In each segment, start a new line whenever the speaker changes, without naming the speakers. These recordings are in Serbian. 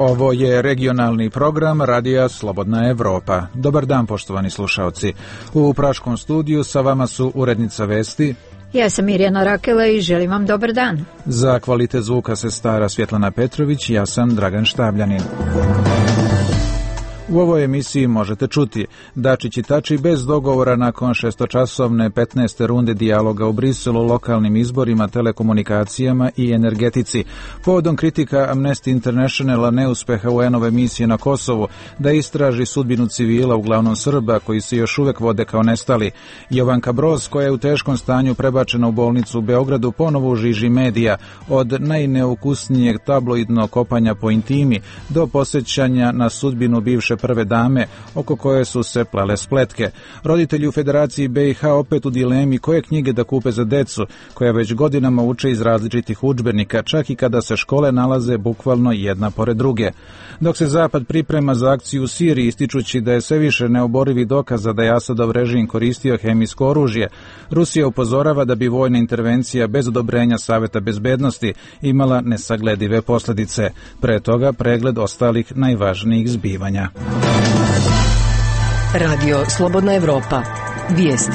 Ovo je regionalni program Radija Slobodna Evropa. Dobar dan, poštovani slušaoci. U praškom studiju sa vama su urednica vesti.
Ja sam Mirjana Rakela i želim vam dobar dan.
Za kvalitet zvuka se stara Svjetlana Petrović, ja sam Dragan Štabljanin. U ovoj emisiji možete čuti: Dačić i Tači bez dogovora nakon šestočasovne 15. runde dijaloga u Briselu o lokalnim izborima, telekomunikacijama i energetici. Povodom kritika Amnesty Internationala neuspeha UN-ove misije na Kosovu da istraži sudbinu civila, uglavnom Srba, koji se još uvek vode kao nestali. Jovanka Broz, koja je u teškom stanju prebačena u bolnicu u Beogradu, ponovo u žiži medija, od najneukusnijeg tabloidnog kopanja po intimi do posjećanja na sudbinu bivše prve dame, oko koje su se plele spletke. Roditelji u Federaciji BiH opet u dilemi koje knjige da kupe za decu, koja već godinama uče iz različitih udžbenika, čak i kada se škole nalaze bukvalno jedna pored druge. Dok se Zapad priprema za akciju u Siriji, ističući da je sve više neoborivih dokaza da je Asadov režim koristio hemijsko oružje, Rusija upozorava da bi vojna intervencija bez odobrenja Saveta bezbednosti imala nesagledive posljedice. Pre toga pregled ostalih najvažnijih zbivanja.
Radio Slobodna Evropa. Vijesti.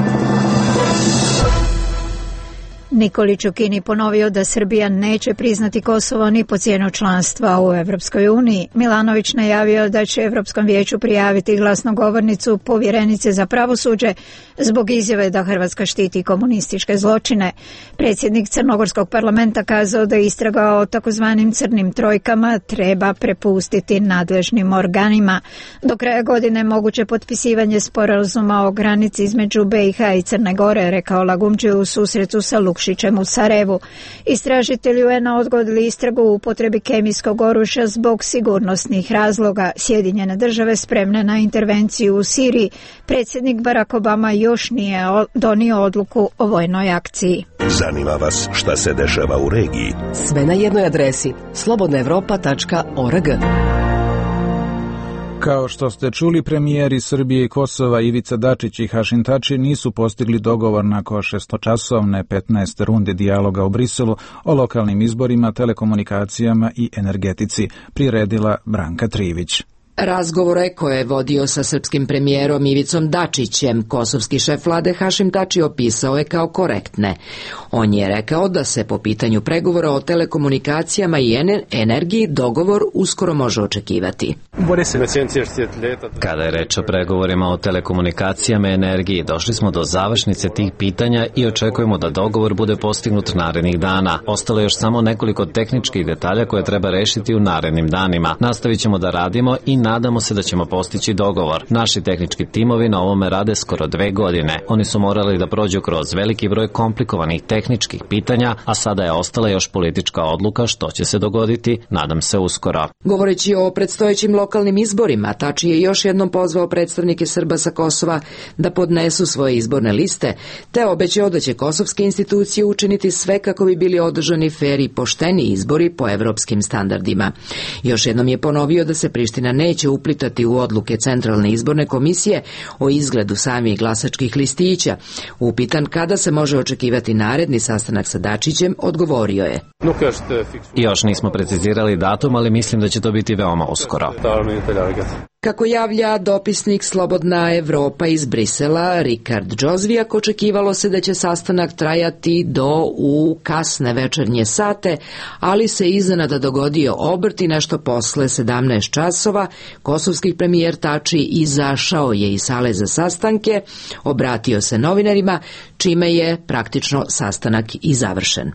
Nikolić u Kini ponovio da Srbija neće priznati Kosovo ni po cijenu članstva u Evropskoj uniji. Milanović najavio da će Evropskom vijeću prijaviti glasnogovornicu povjerenice za pravosuđe zbog izjave da Hrvatska štiti komunističke zločine. Predsjednik Crnogorskog parlamenta kazao da istraga o takozvanim crnim trojkama treba prepustiti nadležnim organima. Do kraja godine moguće potpisivanje sporazuma o granici između BiH i Crne Gore, rekao Lagumdžija u susretu sa Lukšićem u Sarajevu. Istražitelji UN-a odgodili istragu u upotrebi kemijskog oružja zbog sigurnosnih razloga. Sjedinjene države spremne na intervenciju u Siriji. Predsjednik Barack Obama još nije donio odluku o vojnoj akciji.
Zanima vas šta se dešava u regiji?
Sve na jednoj adresi: slobodnaevropa.org.
Kao što ste čuli, premijeri Srbije i Kosova Ivica Dačić i Hašim Tači nisu postigli dogovor nakon šestočasovne 15. runde dijaloga u Briselu o lokalnim izborima, telekomunikacijama i energetici, priredila Branka Trivić.
Razgovore koje je vodio sa srpskim premijerom Ivicom Dačićem, kosovski šef vlade Hašim Tači opisao je kao korektne. On je rekao da se po pitanju pregovora o telekomunikacijama i energiji dogovor uskoro može očekivati.
Kada je reč o pregovorima o telekomunikacijama i energiji, došli smo do završnice tih pitanja i očekujemo da dogovor bude postignut narednih dana. Ostalo je još samo nekoliko tehničkih detalja koje treba rešiti u narednim danima. Nastavit ćemo da radimo i nadamo se da ćemo postići dogovor. Naši tehnički timovi na ovome rade skoro 2 godine. Oni su morali da prođu kroz veliki broj komplikovanih tehničkih pitanja, a sada je ostala još politička odluka što će se dogoditi, nadam se uskoro.
Govoreći o predstojećim lokalnim izborima, Tači je još jednom pozvao predstavnike Srba sa Kosova da podnesu svoje izborne liste, te obećao da će kosovske institucije učiniti sve kako bi bili održani fer i pošteni izbori po evropskim standardima. Još jednom je ponovio da se Priština neće uplitati u odluke Centralne izborne komisije o izgledu samih glasačkih listića. Upitan kada se može očekivati naredni sastanak sa Dačićem, odgovorio je:
Još nismo precizirali datum, ali mislim da će to biti veoma uskoro.
Kako javlja dopisnik Slobodna Evropa iz Brisela, Rikard Džozvijak, očekivalo se da će sastanak trajati u kasne večernje sate, ali se iznenada dogodio obrt i nešto posle 17 časova kosovski premijer Tači izašao je iz sale za sastanke, obratio se novinarima, čime je praktično sastanak i završen.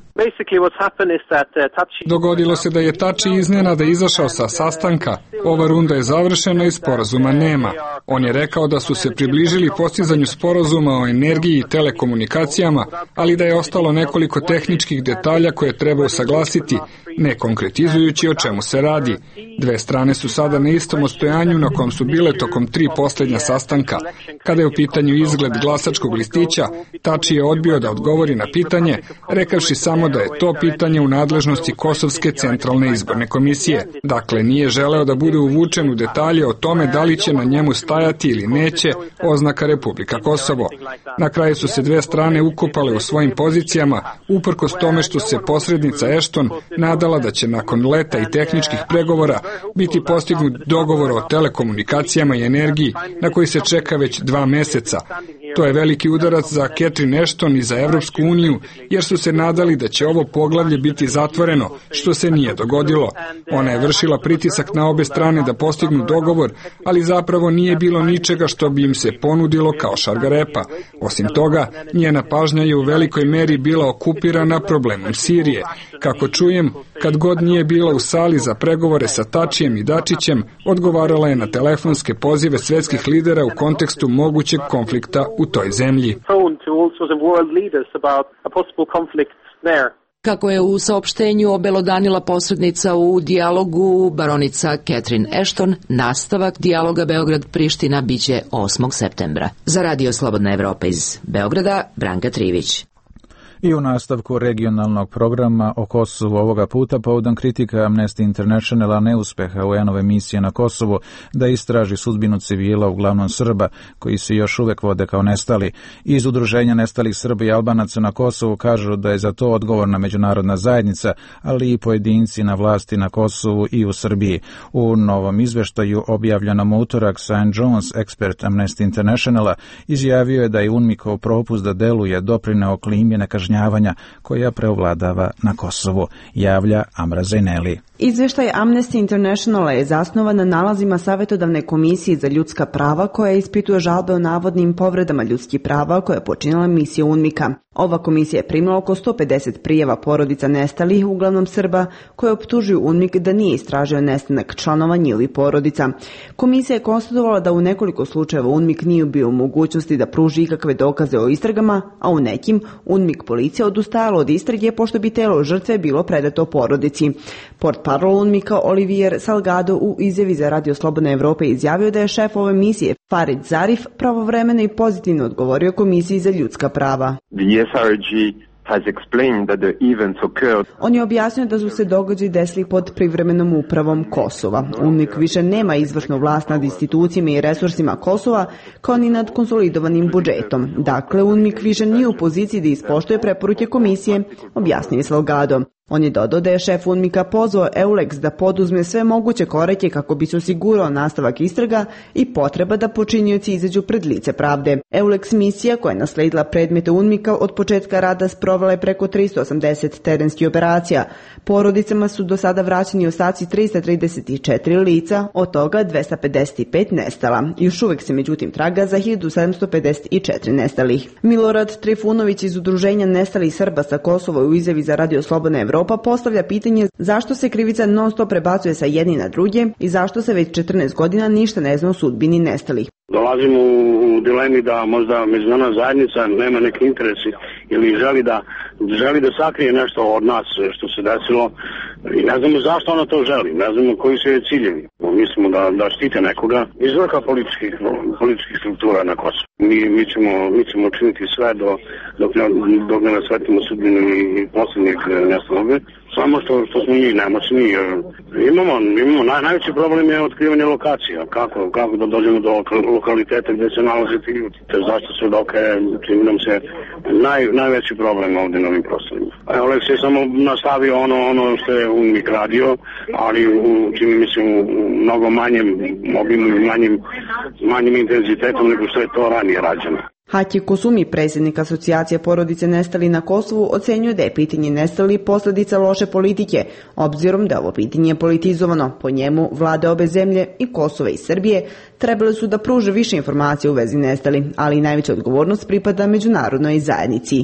Dogodilo se da je Tači iznenada izašao sa sastanka. Ova runda je završena i sporazuma nema. On je rekao da su se približili postizanju sporazuma o energiji i telekomunikacijama, ali da je ostalo nekoliko tehničkih detalja koje treba usaglasiti, ne konkretizujući o čemu se radi. Dve strane su sada na istom odstojanju na kom su bile tokom 3 posljednja sastanka. Kada je u pitanju izgled glasačkog listića, Tači je odbio da odgovori na pitanje, rekavši samo da je to pitanje u nadležnosti Kosovske centralne izborne komisije. Dakle, nije želeo da bude uvučen u detalje o tome da li će na njemu stajati ili neće oznaka Republika Kosovo. Na kraju su se dve strane ukopale u svojim pozicijama, uprkos tome što se posrednica Ashton nadala da će nakon leta i tehničkih pregovora biti postignut dogovor o telekomunikacijama i energiji na koji se čeka već 2 meseca. To je veliki udarac za Catherine Ashton i za Evropsku uniju, jer su se nadali da će ovo poglavlje biti zatvoreno, što se nije dogodilo. Ona je vršila pritisak na obe strane da postignu dogovor, ali zapravo nije bilo ničega što bi im se ponudilo kao šargarepa. Osim toga, njena pažnja je u velikoj meri bila okupirana problemom Sirije. Kako čujem, kad god nije bila u sali za pregovore sa Tačijem i Dačićem, odgovarala je na telefonske pozive svetskih lidera u kontekstu mogućeg konflikta u toj zemlji.
Kako je u saopštenju obelodanila posrednica u dijalogu baronica Catherine Ashton, nastavak dijaloga Beograd-Priština biće 8. septembra. Za Radio Slobodna Evropa iz Beograda, Branka Trivić.
I u nastavku regionalnog programa o Kosovu ovoga puta povodom kritika Amnesty Internationala neuspeha UN-ove misije na Kosovu da istraži sudbinu civila, uglavnom Srba, koji se još uvek vode kao nestali. Iz Udruženja nestalih Srba i Albanaca na Kosovu kažu da je za to odgovorna međunarodna zajednica, ali i pojedinci na vlasti na Kosovu i u Srbiji. U novom izveštaju objavljenom utorak, Sam Jones, ekspert Amnesty Internationala, izjavio je da je UNMIK-ov propust da deluje doprineo klimi nekažnjavanja koja preovladava na Kosovu, javlja Amra Zaineli.
Izveštaj Amnesty Internationala je zasnovan na nalazima Savetodavne komisije za ljudska prava koja ispituje žalbe o navodnim povredama ljudskih prava koje je počinila misija UNMIK-a. Ova komisija je primila oko 150 prijava porodica nestalih, uglavnom Srba, koje optužuju UNMIK da nije istražio nestanak članova njihovih porodica. Komisija je konstatovala da u nekoliko slučajeva UNMIK nije bio u mogućnosti da pruži ikakve dokaze o istragama, a u nekim UNMIK policija odustajala od istrage pošto bi telo žrtve bilo predato porodici. Portparol UNMIK-a Olivier Salgado u izjavi za Radio Slobodna Evropa izjavio da je šef ove misije Farid Zarif pravovremeno i pozitivno odgovorio Komisiji za ljudska prava. On je objasnio da su se događaji desili pod privremenom upravom Kosova. UNMIK više nema izvršnu vlast nad institucijama i resursima Kosova, kao ni nad konsolidovanim budžetom. Dakle, UNMIK više nije u poziciji da ispoštuje preporuke komisije, objasnio je Salgado. On je dodao da je šef UNMIK-a pozvao EULEX da poduzme sve moguće korake kako bi se osigurao nastavak istraga i potreba da počinioci izađu pred lice pravde. EULEX misija, koja je nasledila predmete UNMIK-a, od početka rada sprovela je preko 380 terenskih operacija. Porodicama su do sada vraćeni ostaci 334 lica, od toga 255 nestala. Još uvek se međutim traga za 1754 nestalih. Milorad Trifunović iz Udruženja nestalih Srba sa Kosova u izjavi za Radio Slobodna Evropa postavlja pitanje zašto se krivica non stop prebacuje sa jedni na druge i zašto se već 14 godina ništa ne zna o sudbini nestalih.
Dolazimo u dilemi da možda međunarodna zajednica nema neki interesi ili želi da sakrije nešto od nas što se desilo i ne znamo zašto ona to želi, ne znamo koji su je ciljevi. Mislimo da štite nekoga iz vrha političkih struktura na Kosovu. Mi ćemo učiniti sve dok ne nasvetimo sudbinu i posljednjeg nestalog. Samo što smo mi nemoćni, imamo najveći problem je otkrivanje lokacija. Kako da dođemo do lokaliteta gdje se nalaze ti ljudi. To je zašto svedoke, čini nam se najveći problem ovdje na ovim prostorima. Olex je samo nastavio ono što je UNMIK radio, ali čini mi se u mnogo manjem obimu i manjim intenzitetom nego što je to ranije rađeno.
Haki Kosumi, predsjednik Asocijacije porodice nestali na Kosovu, ocenjuje da je pitanje nestali posljedica loše politike, obzirom da je ovo pitanje politizovano. Po njemu, vlade obe zemlje, i Kosova i Srbije, trebali su da pruže više informacija u vezi nestali, ali i najveća odgovornost pripada međunarodnoj zajednici.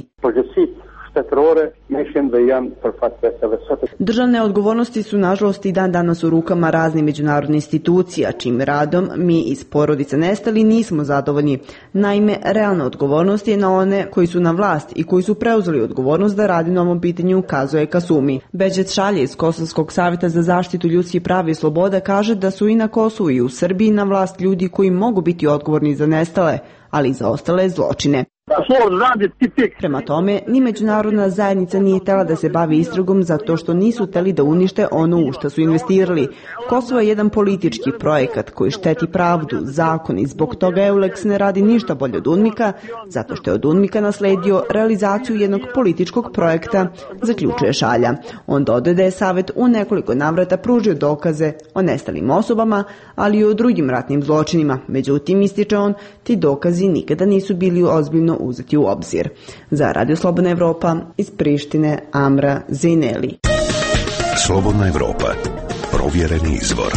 Državne odgovornosti su nažalost i dan danas u rukama raznih međunarodnih institucija, čim radom mi iz porodice nestali nismo zadovoljni. Naime, realna odgovornost je na one koji su na vlast i koji su preuzeli odgovornost da radi na ovom pitanju, ukazuje Kasumi. Beđet Šalje iz Kosovskog savjeta za zaštitu ljudskih prava i sloboda kaže da su i na Kosovu i u Srbiji na vlast ljudi koji mogu biti odgovorni za nestale, ali i za ostale zločine. Prema tome, ni međunarodna zajednica nije htjela da se bavi istragom zato što nisu htjeli da unište ono u što su investirali. Kosovo je jedan politički projekat koji šteti pravdu, zakon i zbog toga EULEX ne radi ništa bolje od UNMIK-a, zato što je od UNMIK-a nasledio realizaciju jednog političkog projekta, zaključuje Šalja. On dodaje da je savjet u nekoliko navrata pružio dokaze o nestalim osobama, ali i o drugim ratnim zločinima. Međutim, ističe on, ti dokazi nikada nisu bili ozbiljno uzeti u obzir. Za Radio Slobodna Evropa iz Prištine, Amra Zejneli.
Slobodna Evropa. Provjereni izvor.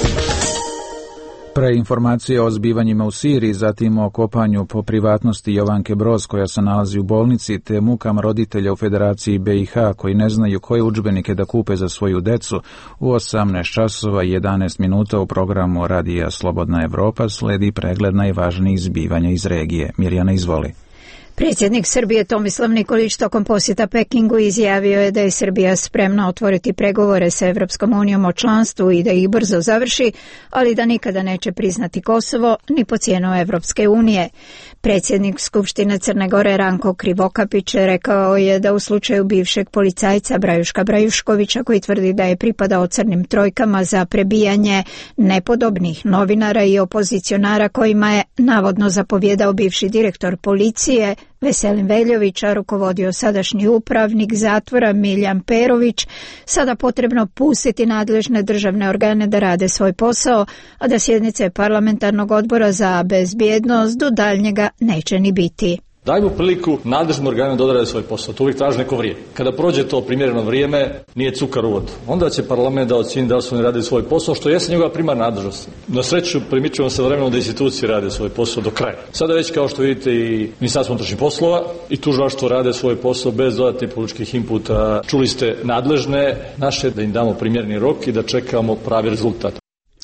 Pre informacije o zbivanjima u Siriji, zatim o kopanju po privatnosti Jovanke Broz koja se nalazi u bolnici, te mukama roditelja u Federaciji BiH koji ne znaju koje udžbenike da kupe za svoju decu, u 18 časova i 11 minuta u programu Radija Slobodna Evropa sledi pregled najvažnijih zbivanja iz regije. Mirjana, izvoli.
Predsjednik Srbije Tomislav Nikolić tokom posjeta Pekingu izjavio je da je Srbija spremna otvoriti pregovore sa Evropskom unijom o članstvu i da ih brzo završi, ali da nikada neće priznati Kosovo ni po cijenu Evropske unije. Predsjednik Skupštine Crne Gore Ranko Krivokapić rekao je da u slučaju bivšeg policajca Brajuška Brajuškovića, koji tvrdi da je pripadao crnim trojkama za prebijanje nepodobnih novinara i opozicionara kojima je navodno zapovjedao bivši direktor policije Veselin Veljović, a rukovodio sadašnji upravnik zatvora Miljan Perović, sada potrebno pustiti nadležne državne organe da rade svoj posao, a da sjednice parlamentarnog odbora za bezbjednost do daljnjega neće ni biti.
Dajmo priliku nadležnim organima da odrade svoj posao, to uvijek traži neko vrijeme. Kada prođe to primjereno vrijeme, nije cukar u vodu. Onda će parlament da ocjeni da su oni radili svoj posao, što jeste njegova primarna nadležnost. Na sreću primičujemo se vremenom da institucije rade svoj posao do kraja. Sada već, kao što vidite, i Ministarstvo unutrašnjih poslova i tužilaštvo rade svoj posao bez dodatnih političkih inputa. Čuli ste nadležne naše da im damo primjerni rok i da čekamo pravi rezultat.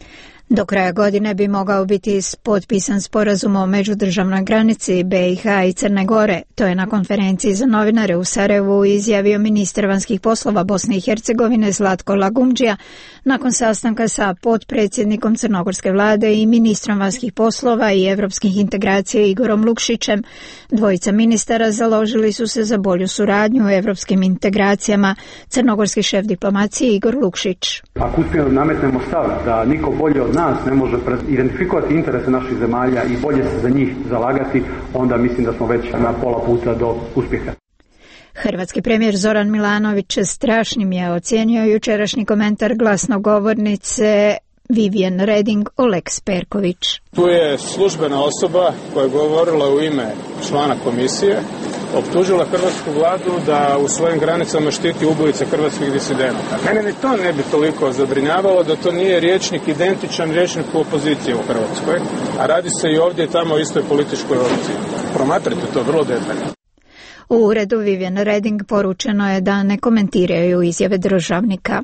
Do kraja godine bi mogao biti potpisan sporazum o međudržavnoj granici BiH i Crne Gore. To je na konferenciji za novinare u Sarajevu izjavio ministar vanjskih poslova Bosne i Hercegovine Zlatko Lagumdžija nakon sastanka sa potpredsjednikom crnogorske vlade i ministrom vanjskih poslova i evropskih integracija Igorom Lukšićem. Dvojica ministara založili su se za bolju suradnju u evropskim integracijama. Crnogorski šef diplomacije Igor Lukšić.
Ako uspijemo nametnemo stav da niko bolje od nas ne može identifikovati interese naših zemalja i bolje se za njih zalagati, onda mislim da smo već na pola puta do uspjeha.
Hrvatski premijer Zoran Milanović strašnim je ocijenio jučerašnji komentar glasnogovornice Vivian Reding o Lex Perković.
Tu je službena osoba koja je govorila u ime člana komisije, optužila hrvatsku vladu da u svojim granicama štiti ubojice hrvatskih disidenata. Mene ni to ne bi toliko zabrinjavalo da to nije rječnik identičan rječniku opozicije u Hrvatskoj, a radi se i ovdje i tamo o istoj političkoj opciji. Promatrajte to vrlo detaljno.
U uredu Vivian Reding poručeno je da ne komentiraju izjave državnika.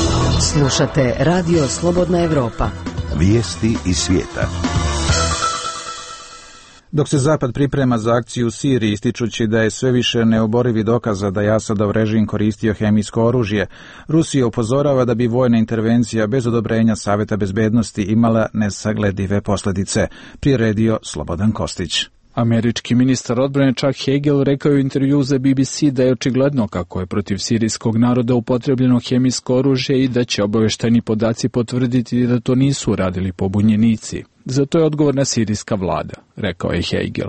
Slušate Radio Slobodna Evropa.
Vijesti iz svijeta.
Dok se Zapad priprema za akciju u Siriji, ističući da je sve više neoborivi dokaza da je Asadov režim koristio hemijsko oružje, Rusija upozorava da bi vojna intervencija bez odobrenja Saveta bezbednosti imala nesagledive posljedice, priredio Slobodan Kostić.
Američki ministar odbrane Chuck Hagel rekao je u intervju za BBC da je očigledno kako je protiv sirijskog naroda upotrebljeno hemijsko oružje i da će obavještajni podaci potvrditi da to nisu radili pobunjenici. Zato je odgovorna sirijska vlada, rekao je Hagel.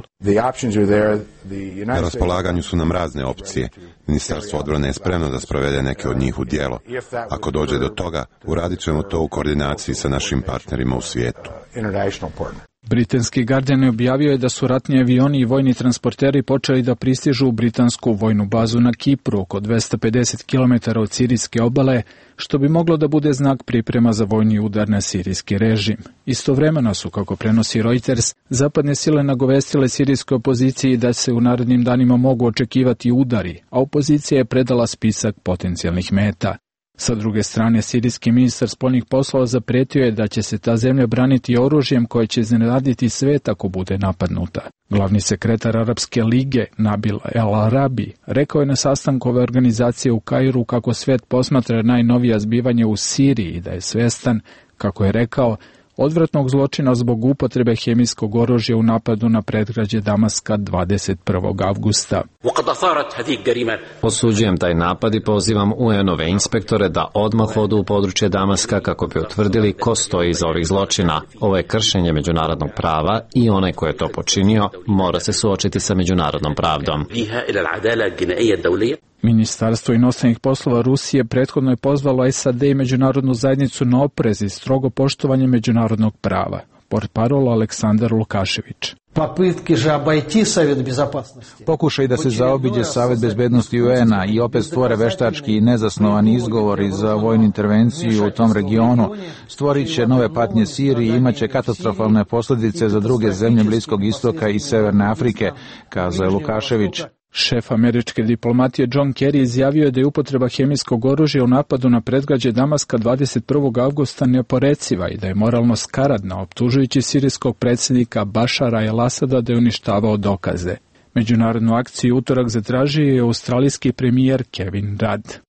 Na raspolaganju su nam razne opcije. Ministarstvo odbrane je spremno da sprovede neke od njih u djelo. Ako dođe do toga, uradit ćemo to u koordinaciji sa našim partnerima u svijetu.
Britanski Guardian objavio je da su ratni avioni i vojni transporteri počeli da pristižu u britansku vojnu bazu na Kipru, oko 250 km od sirijske obale, što bi moglo da bude znak priprema za vojni udar na sirijski režim. Istovremeno su, kako prenosi Reuters, zapadne sile nagovestile sirijskoj opoziciji da se u narednim danima mogu očekivati udari, a opozicija je predala spisak potencijalnih meta. Sa druge strane, sirijski ministar spoljnih poslova zapretio je da će se ta zemlja braniti oružjem koje će iznenaditi svet ako bude napadnuta. Glavni sekretar Arapske lige, Nabil El Arabi, rekao je na sastanku ove organizacije u Kairu kako svet posmatra najnovija zbivanja u Siriji i da je svjestan, kako je rekao, odvratnog zločina zbog upotrebe hemijskog oružja u napadu na predgrađe Damaska 21. avgusta.
Osuđujem taj napad i pozivam UN-ove inspektore da odmah odu u područje Damaska kako bi utvrdili ko stoji iza ovih zločina. Ovo je kršenje međunarodnog prava i onaj ko je to počinio mora se suočiti sa međunarodnom pravdom.
Ministarstvo inostranih poslova Rusije prethodno je pozvalo SAD i međunarodnu zajednicu na oprez i strogo poštovanje međunarodnog prava. Portparol Aleksandar Lukašević.
Pokušaj da se zaobiđe Savet bezbednosti UN-a i opet stvore veštački i nezasnovani izgovori za vojnu intervenciju u tom regionu, stvorit će nove patnje Siriji i imaće katastrofalne posljedice za druge zemlje Bliskog istoka i Severne Afrike, kazao je Lukašević.
Šef američke diplomatije John Kerry izjavio je da je upotreba hemijskog oružja u napadu na predgrađe Damaska 21. avgusta neoporeciva i da je moralno skaradna, optužujući sirijskog predsjednika Bašara el-Asada da je uništavao dokaze. Međunarodnu akciju utorak zatražio je australijski premijer Kevin Rudd.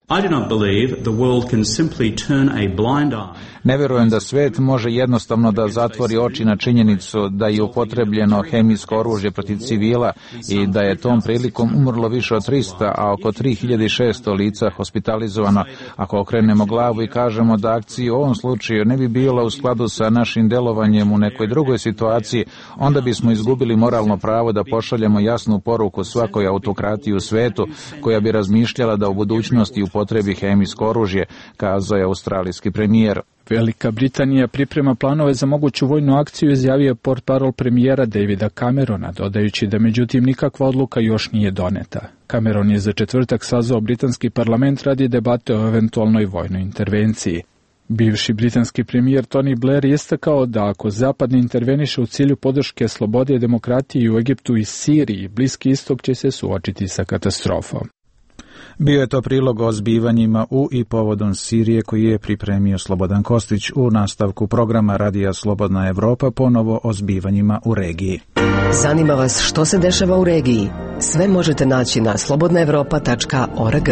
Ne vjerujem da svijet može jednostavno da zatvori oči na činjenicu da je upotrebljeno hemijsko oružje protiv civila i da je tom prilikom umrlo više od 300, a oko 3600 lica hospitalizovano. Ako okrenemo glavu i kažemo da akcija u ovom slučaju ne bi bila u skladu sa našim delovanjem u nekoj drugoj situaciji, onda bismo izgubili moralno pravo da pošaljemo jasnu poruku svakoj autokratiji u svetu koja bi razmišljala da u budućnosti upotrebi hemijsko oružje, kazao je australijski premijer.
Velika Britanija priprema planove za moguću vojnu akciju, izjavio je portparol premijera Davida Camerona, dodajući da međutim nikakva odluka još nije doneta. Cameron je za četvrtak sazvao britanski parlament radi debate o eventualnoj vojnoj intervenciji. Bivši britanski premijer Tony Blair je istakao da ako Zapad ne interveniše u cilju podrške slobode i demokratiji u Egiptu i Siriji, Bliski istok će se suočiti sa katastrofom.
Bio je to prilog o zbivanjima u i povodom Sirije koji je pripremio Slobodan Kostić. U nastavku programa Radija Slobodna Evropa ponovo o zbivanjima u regiji.
Zanima vas što se dešava u regiji? Sve možete naći na slobodnaevropa.org.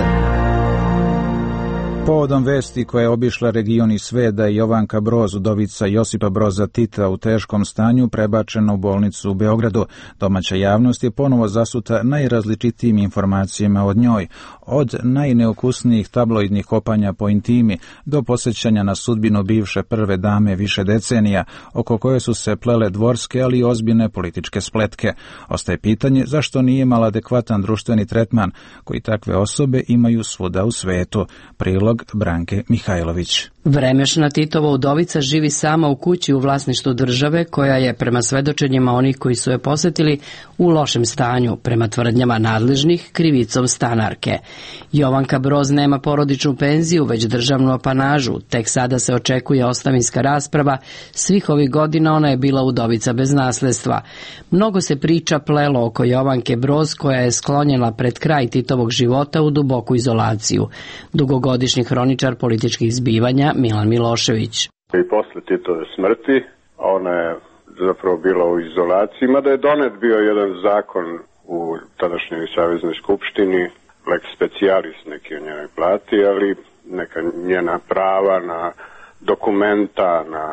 Povodom vesti koja je obišla region i svet da je Jovanka Broz, udovica Josipa Broza Tita, u teškom stanju prebačena u bolnicu u Beogradu. Domaća javnost je ponovo zasuta najrazličitijim informacijama od njoj, od najneukusnijih tabloidnih kopanja po intimi do posjećanja na sudbinu bivše prve dame više decenija, oko koje su se plele dvorske, ali i ozbiljne političke spletke. Ostaje pitanje zašto nije imala adekvatan društveni tretman koji takve osobe imaju svuda u svetu. Prilog Branke Mihajlović.
Vremešna Titova udovica živi sama u kući u vlasništvu države, koja je, prema svedočenjima onih koji su je posetili, u lošem stanju, prema tvrdnjama nadležnih, krivicom stanarke. Jovanka Broz nema porodičnu penziju, već državnu apanažu. Tek sada se očekuje ostavinska rasprava. Svih ovih godina ona je bila udovica bez nasledstva. Mnogo se priča plelo oko Jovanke Broz, koja je sklonjena pred kraj Titovog života u duboku izolaciju. Dugogodišnji hroničar političkih zbivanja Milan Milošević.
I posle Titove smrti ona je zapravo bila u izolaciji, mada je donet bio jedan zakon u tadašnjoj Saveznoj skupštini, lex specialis neki o njenoj plati, ali neka njena prava na dokumenta, na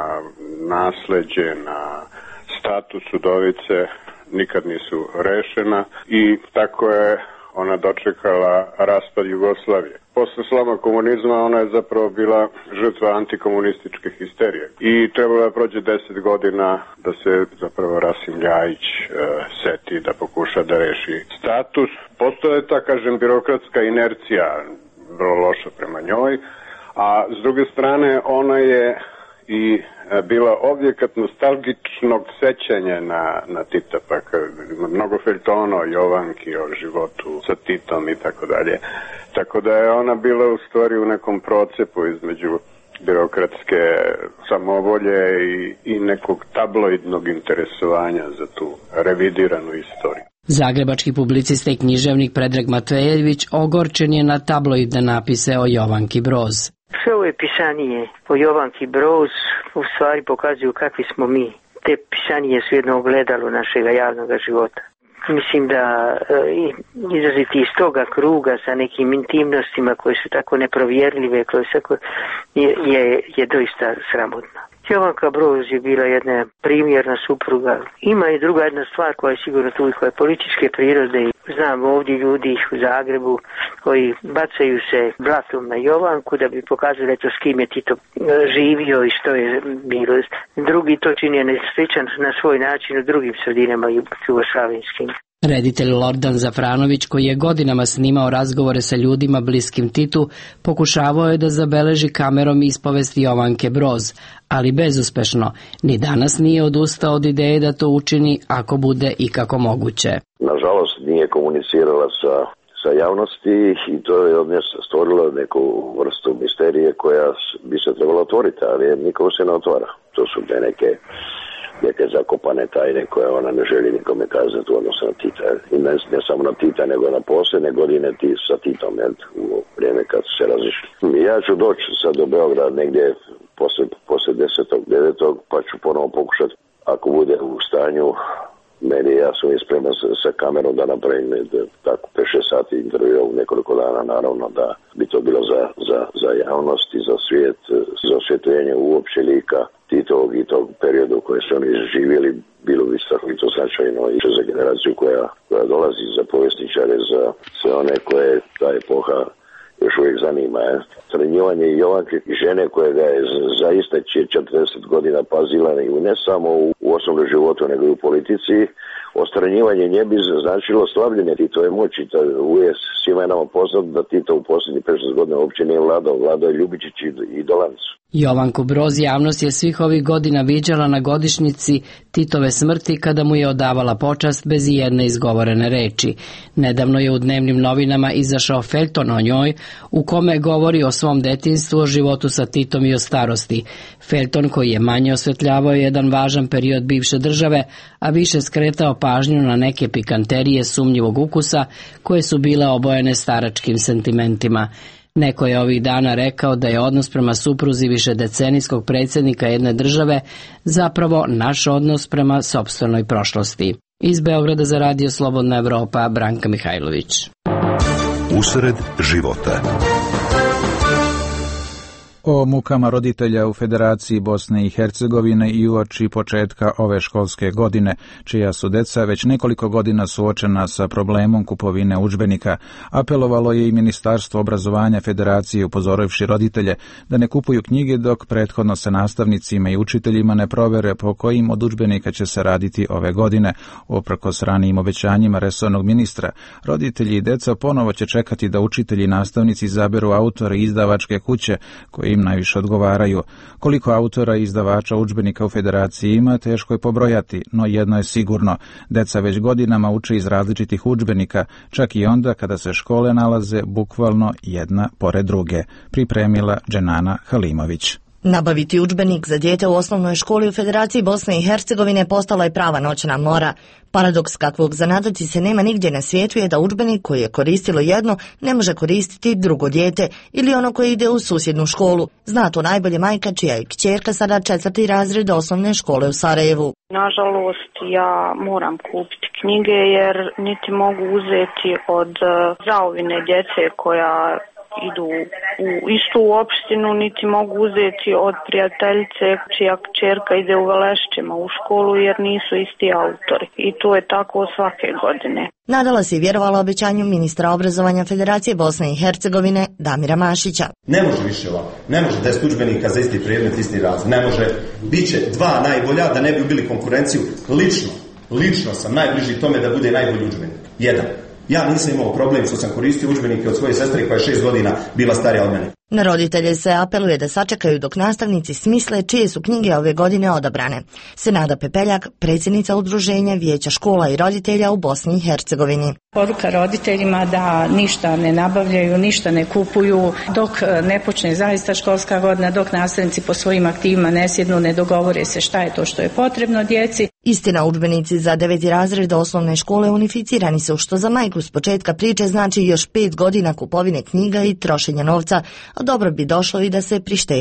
nasleđe, na status udovice nikad nisu rešena i tako je ona dočekala raspad Jugoslavije. Posle sloma komunizma ona je zapravo bila žrtva antikomunističke histerije i trebalo da prođe 10 godina da se zapravo Rasim Ljajić seti da pokuša da reši status. Postoje ta, kažem, birokratska inercija vrlo loša prema njoj, a s druge strane ona je i bila objekat nostalgičnog sećanja na Tita, pa ima mnogo feljtona o Jovanki, o životu sa Titom i tako dalje. Tako da je ona bila u stvari u nekom procepu između birokratske samovolje i nekog tabloidnog interesovanja za tu revidiranu istoriju.
Zagrebački publicista i književnik Predrag Matvejević ogorčen je na tabloidne napise o Jovanki Broz.
Sve ove pisanije o Jovanki Broz u stvari pokazuju kakvi smo mi. Te pisanije su jedno ogledalo našega javnog života. Mislim da izraziti iz toga kruga sa nekim intimnostima koje su tako neprovjerljive, je doista sramotno. Jovanka Broz je bila jedna primjerna supruga. Ima i druga jedna stvar koja je sigurno tu i koja je političke prirode. Znam ovdje ljudi u Zagrebu koji bacaju se blatom na Jovanku da bi pokazali eto s kim je Tito živio i što je bilo. Drugi to čini sličan na svoj način u drugim sredinama jugoslavenskim.
Reditelj Lordan Zafranović, koji je godinama snimao razgovore sa ljudima bliskim Titu, pokušavao je da zabeleži kamerom ispovesti Jovanke Broz, ali bezuspešno. Ni danas nije odustao od ideje da to učini ako bude ikako moguće.
Nažalost nije komunicirala sa javnosti i to je od nje stvorilo neku vrstu misterije koja bi se trebala otvoriti, ali nikako se ne otvara. To su neke zakopane tajne koje ona ne želi nikome kazati u odnosu na Tita. I ne samo na Tita, nego na posljednje godine sa Titom, u vrijeme kad su se razišli. Ja ću doći sad do Beograda negdje poslije 10.9. pa ću ponovo pokušati, ako bude u stanju, ja sam ispreman sa kamerom da napravim tako 5-6 sati intervjua u nekoliko dana, naravno da bi to bilo za javnost i za svijet, za osvjetljenje uopće lika Titovog i tog periodu koje su oni živjeli, bilo bi strahovito značajno i za generaciju koja dolazi, za povjesničare, za sve one koje ta epoha još uvijek zanima. Sranjivanje Jovanke, žene koje ga je zaista 40 godina pazila ne samo u osnovnom životu, nego i u politici. Ostranjivanje nje bi značilo slabljenje Titove moći. Uvijek svima je nama poznat da Tito u posljednjih 5-6 godina uopće nije vladao je Ljubičić i Dolanc.
Jovanku Broz javnost je svih ovih godina viđala na godišnjici Titove smrti kada mu je odavala počast bez ijedne izgovorene reči. Nedavno je u dnevnim novinama izašao feljton o njoj u kome govori o svom detinjstvu, o životu sa Titom i o starosti. Feljton koji je manje osvetljavao jedan važan period bivše države, a više skretao pažnju na neke pikanterije sumnjivog ukusa koje su bile obojene staračkim sentimentima. Neko je ovih dana rekao da je odnos prema supruzi višedecenijskog predsjednika jedne države zapravo naš odnos prema sopstvenoj prošlosti. Iz Beograda za Radio Slobodna Evropa, Branka Mihajlović.
Usred života.
O mukama roditelja u Federaciji Bosne i Hercegovine i uoči početka ove školske godine, čija su deca već nekoliko godina suočena sa problemom kupovine udžbenika, apelovalo je i Ministarstvo obrazovanja Federacije upozorivši roditelje da ne kupuju knjige dok prethodno sa nastavnicima i učiteljima ne provere po kojim od udžbenika će se raditi ove godine. Uprkos ranijim obećanjima resornog ministra, roditelji i deca ponovo će čekati da učitelji i nastavnici izaberu autore i izdavačke kuće koji im najviše odgovaraju. Koliko autora i izdavača udžbenika u Federaciji ima, teško je pobrojati, no jedno je sigurno. Deca već godinama uče iz različitih udžbenika, čak i onda kada se škole nalaze bukvalno jedna pored druge. Pripremila Dženana Halimović.
Nabaviti udžbenik za dijete u osnovnoj školi u Federaciji Bosne i Hercegovine postala je prava noćna mora. Paradoks kakvog zanadati se nema nigdje na svijetu je da udžbenik koji je koristilo jedno ne može koristiti drugo dijete ili ono koje ide u susjednu školu. Zna to najbolje majka čija je kćerka sada 4. razred osnovne škole u Sarajevu.
Nažalost, ja moram kupiti knjige jer niti mogu uzeti od zaovine djece koja idu u istu opštinu, niti mogu uzeti od prijateljice čija kćerka ide u Velešćima u školu jer nisu isti autori. I to je tako svake godine.
Nadala se i vjerovala obećanju ministra obrazovanja Federacije Bosne i Hercegovine Damira Mašića.
Ne može više ovako. Ne može 10 udžbenika za isti predmet, isti razred. Ne može. Biće 2 najbolja da ne bi ubili konkurenciju. Lično sam najbliži tome da bude najbolji udžbenik. 1. Ja nisam imao problem što sam koristio udžbenike od svoje sestre koja je 6 godina bila starija od mene.
Na roditelje se apeluje da sačekaju dok nastavnici smisle čije su knjige ove godine odabrane. Senada Pepeljak, predsjednica udruženja Vijeća škola i roditelja u Bosni i Hercegovini.
Poruka roditeljima da ništa ne nabavljaju, ništa ne kupuju dok ne počne zaista školska godina, dok nastavnici po svojim aktivima ne sjednu, ne dogovore se šta je to što je potrebno djeci.
Istina, udžbenici za 9. razred osnovne škole unificirani su, što za majku s početka priče znači još 5 godina kupovine knjiga i trošenja novca, a dobro bi došlo i da se prištedi.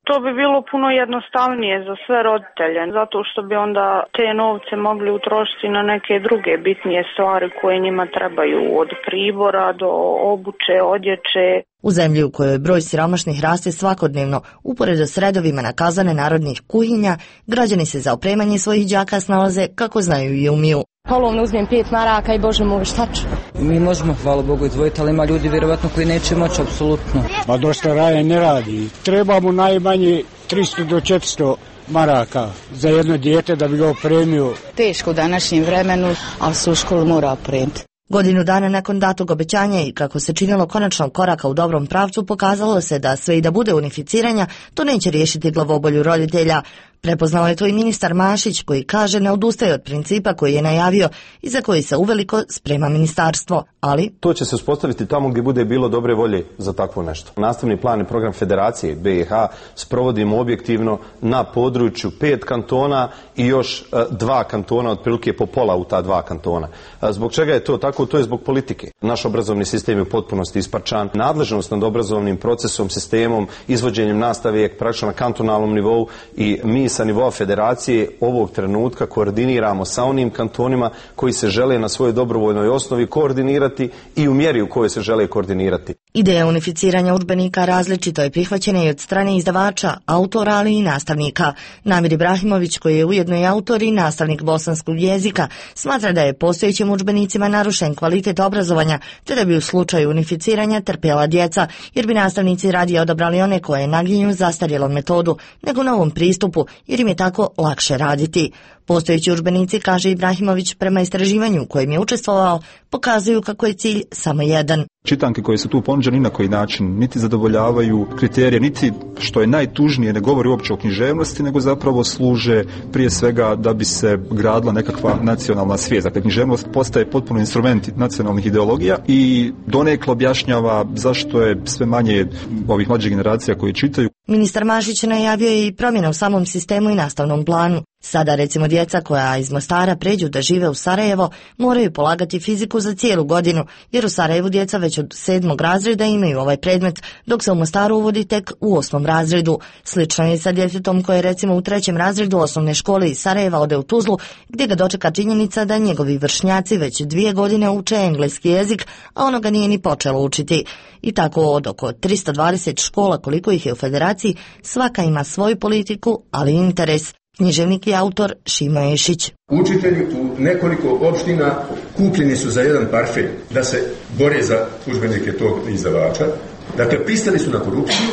To bi bilo puno jednostavnije za sve roditelje, zato što bi onda te novce mogli utrošiti na neke druge bitnije stvari koje njima trebaju, od pribora do obuće, odjeće.
U zemlji u kojoj broj siromašnih raste svakodnevno, uporedo s redovima na kazane narodnih kuhinja, građani se za opremanje svojih đaka snalaze kako znaju i umiju.
Polovno uzmem 5 maraka i bože moj, šta ću?
Mi možemo, hvala Bogu, izdvojiti, ali ima ljudi vjerovatno koji neće moći, apsolutno.
Pa dosta raje ne radi. Trebamo najmanje 300 do 400 maraka za jedno dijete da bi ga opremio.
Teško u današnjem vremenu, ali se u školu mora opremiti.
Godinu dana nakon datog obećanja i kako se činilo konačnog koraka u dobrom pravcu, pokazalo se da sve i da bude unificiranja, to neće riješiti glavobolju roditelja. Prepoznao je to i ministar Mašić, koji kaže ne odustaje od principa koji je najavio i za koji se uveliko sprema ministarstvo, ali
to će se uspostaviti tamo gdje bude bilo dobre volje za takvo nešto. Nastavni plan i program Federacije BiH sprovodimo objektivno na području 5 kantona i još 2 kantona, otprilike po pola u ta 2 kantona. Zbog čega je to tako? To je zbog politike. Naš obrazovni sistem je u potpunosti isparčan. Nadležnost nad obrazovnim procesom, sistemom, izvođenjem nastave je praktično na kantonalnom nivou i mi sa nivoa federacije ovog trenutka koordiniramo sa onim kantonima koji se žele na svojoj dobrovoljnoj osnovi koordinirati i u mjeri u kojoj se žele koordinirati.
Ideja unificiranja udžbenika različito je prihvaćena i od strane izdavača, autora, ali i nastavnika. Namir Ibrahimović, koji je ujedno i autor i nastavnik bosanskog jezika, smatra da je postojećim udžbenicima narušen kvalitet obrazovanja, te da bi u slučaju unificiranja trpjela djeca, jer bi nastavnici radije odabrali one koje naginju zastarjelom metodu, nego novom pristupu, jer im je tako lakše raditi. Postojeći udžbenici, kaže Ibrahimović, prema istraživanju u kojem je učestvovao, pokazuju kako je cilj samo jedan.
Čitanke koje su tu ponuđene ni na koji način niti zadovoljavaju kriterije, niti, što je najtužnije, ne govori uopće o književnosti, nego zapravo služe prije svega da bi se gradila nekakva nacionalna svijest. Dakle, književnost postaje potpuno instrument nacionalnih ideologija i donekle objašnjava zašto je sve manje ovih mlađih generacija koji čitaju.
Ministar Mašić najavio je i promjene u samom sistemu i nastavnom planu. Sada, recimo, djeca koja iz Mostara pređu da žive u Sarajevo moraju polagati fiziku za cijelu godinu, jer u Sarajevu djeca već od 7. razreda imaju ovaj predmet, dok se u Mostaru uvodi tek u 8. razredu. Slično je sa djetetom koje recimo u 3. razredu osnovne škole iz Sarajeva ode u Tuzlu, gdje ga dočeka činjenica da njegovi vršnjaci već 2 godine uče engleski jezik, a ono ga nije ni počelo učiti. I tako od oko 320 škola koliko ih je u federaciji, svaka ima svoju politiku, ali i interes. Književnik i autor Šimo Ešić.
Učitelji u nekoliko opština kupljeni su za jedan parfem da se bore za udžbenike tog izdavača. Dakle, pristali su na korupciju.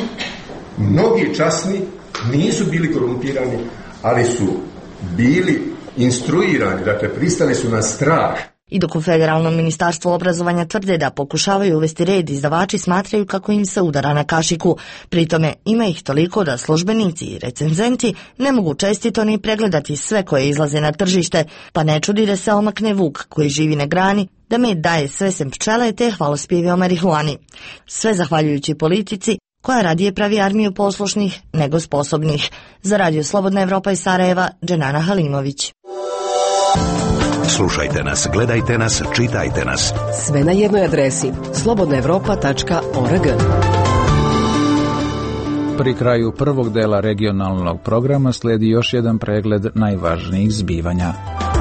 Mnogi časni nisu bili korumpirani, ali su bili instruirani, dakle, pristali su na strah.
I dok u Federalnom ministarstvu obrazovanja tvrde da pokušavaju uvesti red, izdavači smatraju kako im se udara na kašiku. Pritome ima ih toliko da službenici i recenzenti ne mogu čestito ni pregledati sve koje izlaze na tržište, pa ne čudi da se omakne vuk koji živi na grani, da med daje sve sem pčele te hvalospjevi o marihuani. Sve zahvaljujući politici koja radije pravi armiju poslušnih nego sposobnih. Za Radio Slobodna Evropa iz Sarajeva, Dženana Halimović.
Slušajte nas, gledajte nas, čitajte nas.
Sve na jednoj adresi slobodnaevropa.org.
Pri kraju prvog dela regionalnog programa slijedi još jedan pregled najvažnijih zbivanja.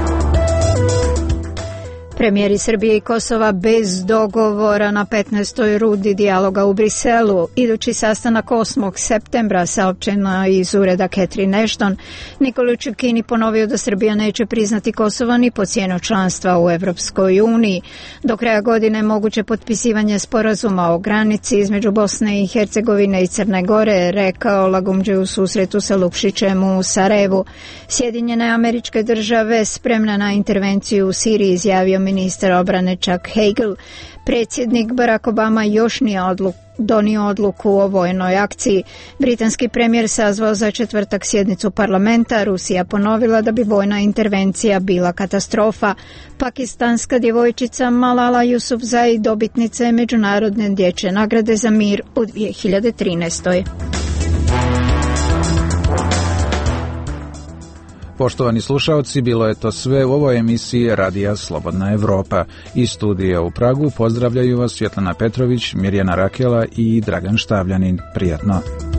Premijeri Srbije i Kosova bez dogovora na 15. rundi dijaloga u Briselu. Idući sastanak 8. septembra, saopćeno iz ureda Catherine Ashton. Nikola Čukini ponovio da Srbija neće priznati Kosovo ni po cijenu članstva u Evropskoj uniji. Do kraja godine moguće potpisivanje sporazuma o granici između Bosne i Hercegovine i Crne Gore, rekao Lagumdže u susretu sa Lukšićem u Sarajevu. Sjedinjene Američke Države spremna na intervenciju u Siriji, izjavio ministar obrane Chuck Hagel. Predsjednik Barack Obama još nije donio odluku o vojnoj akciji. Britanski premijer sazvao za četvrtak sjednicu parlamenta. Rusija ponovila da bi vojna intervencija bila katastrofa. Pakistanska djevojčica Malala Yousafzai dobitnica je Međunarodne dječje nagrade za mir u 2013.
Poštovani slušaoci, bilo je to sve u ovoj emisiji Radija Slobodna Evropa. Iz studija u Pragu pozdravljaju vas Svjetlana Petrović, Mirjana Rakela i Dragan Štavljanin. Prijatno.